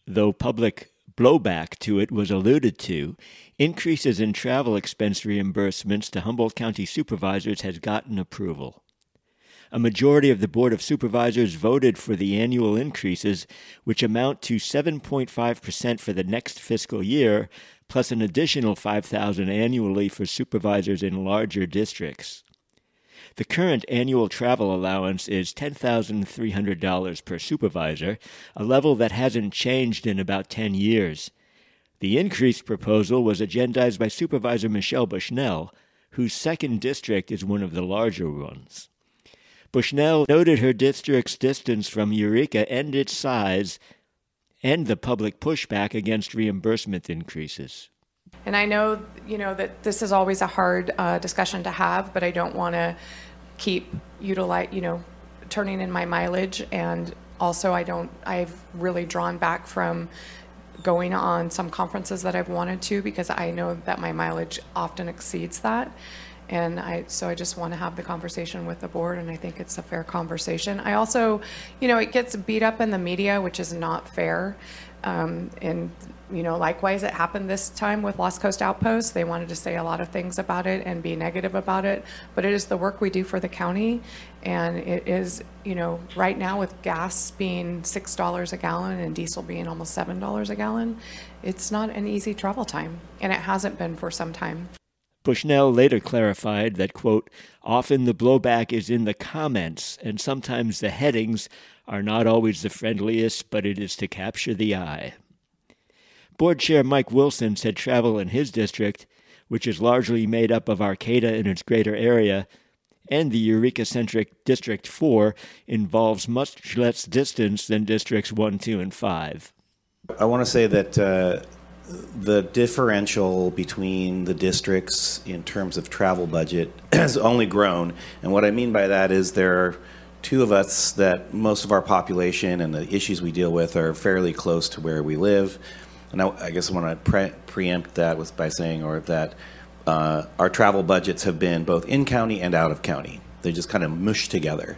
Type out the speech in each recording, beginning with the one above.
Though public blowback to it was alluded to, increases in travel expense reimbursements to Humboldt County supervisors has gotten approval. A majority of the Board of Supervisors voted for the annual increases, which amount to 7.5% for the next fiscal year, plus an additional $5,000 annually for supervisors in larger districts. The current annual travel allowance is $10,300 per supervisor, a level that hasn't changed in about 10 years. The increased proposal was agendized by Supervisor Michelle Bushnell, whose second district is one of the larger ones. Bushnell noted her district's distance from Eureka and its size, and the public pushback against reimbursement increases. And I know, that this is always a hard discussion to have, but I don't want to keep turning in my mileage. And also I've really drawn back from going on some conferences that I've wanted to, because I know that my mileage often exceeds that. And I just want to have the conversation with the board, and I think it's a fair conversation. I also, it gets beat up in the media, which is not fair. And likewise, it happened this time with Lost Coast Outpost. They wanted to say a lot of things about it and be negative about it, but it is the work we do for the county. And it is, right now with gas being $6 a gallon and diesel being almost $7 a gallon, it's not an easy travel time, and it hasn't been for some time. Bushnell later clarified that, quote, often the blowback is in the comments, and sometimes the headings are not always the friendliest, but it is to capture the eye. Board Chair Mike Wilson said travel in his district, which is largely made up of Arcata and its greater area, and the Eureka-centric District 4, involves much less distance than Districts 1, 2, and 5. I want to say that the differential between the districts in terms of travel budget has only grown. And what I mean by that is there are two of us that most of our population and the issues we deal with are fairly close to where we live. And I guess I want to preempt that by saying that our travel budgets have been both in county and out of county. They just kind of mush together.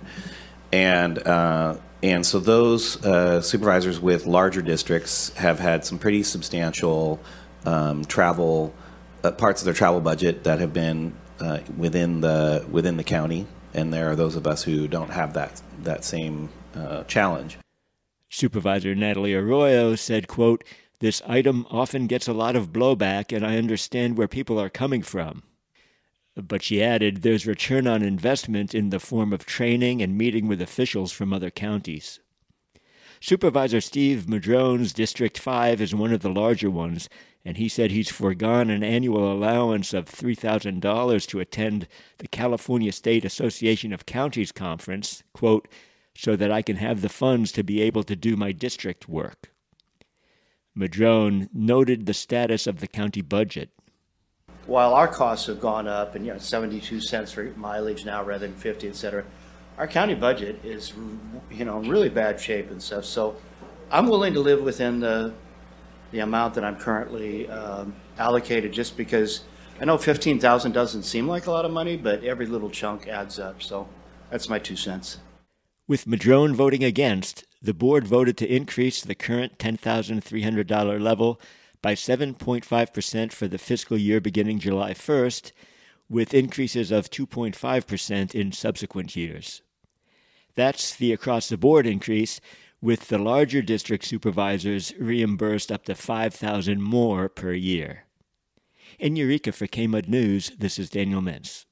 And so those supervisors with larger districts have had some pretty substantial travel parts of their travel budget that have been within the county, and there are those of us who don't have that same challenge. Supervisor Natalie Arroyo said, quote, this item often gets a lot of blowback, and I understand where people are coming from. But she added, there's return on investment in the form of training and meeting with officials from other counties. Supervisor Steve Madrone's District 5 is one of the larger ones, and he said he's foregone an annual allowance of $3,000 to attend the California State Association of Counties conference, quote, so that I can have the funds to be able to do my district work. Madrone noted the status of the county budget. While our costs have gone up and 72 cents for mileage now rather than 50, et cetera, our county budget is in really bad shape and stuff. So I'm willing to live within the amount that I'm currently allocated, just because I know $15,000 doesn't seem like a lot of money, but every little chunk adds up. So that's my 2 cents. With Madrone voting against, the board voted to increase the current $10,300 level by 7.5% for the fiscal year beginning July 1st, with increases of 2.5% in subsequent years. That's the across-the-board increase, with the larger district supervisors reimbursed up to $5,000 more per year. In Eureka for KMUD News, this is Daniel Mintz.